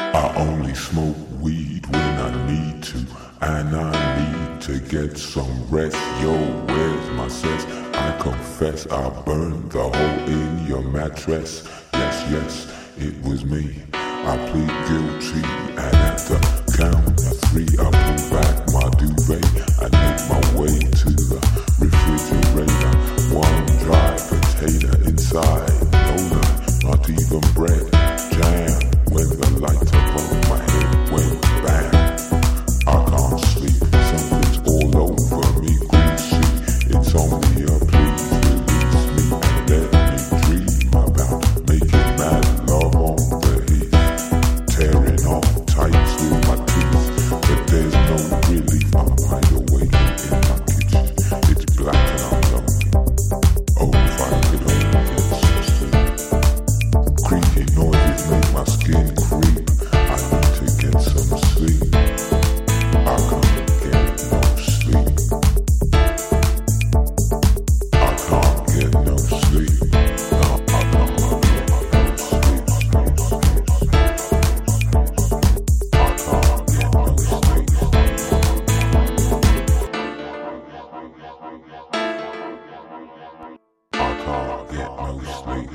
I only smoke weed when I need to, and I need to get some rest. Yo, where's my cess? I confess I burned the hole in your mattress. Yes, yes, it was me. I plead guilty, and at the count of three I pull back my duvet. I make my way to the refrigerator. One dry potato inside, no none, not even bread. Jam when the light above my head went bam. I can't sleep, something's all over me, greasy. It's only a please release me and let me dream about making mad love on the heath, tearing off tights with my teeth. But there's no relief, I'm wide awake in my kitchen. It's black and I'm lonely. Oh, if I could only get some sleep. Creaky noises make my skin creep. I need to get some sleep. I can't get no sleep. I can't get no sleep. No, I can't get no sleep. I can't get no sleep. I can't get no sleep. I can't get no sleep.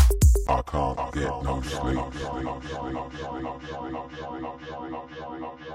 I can't get no sleep.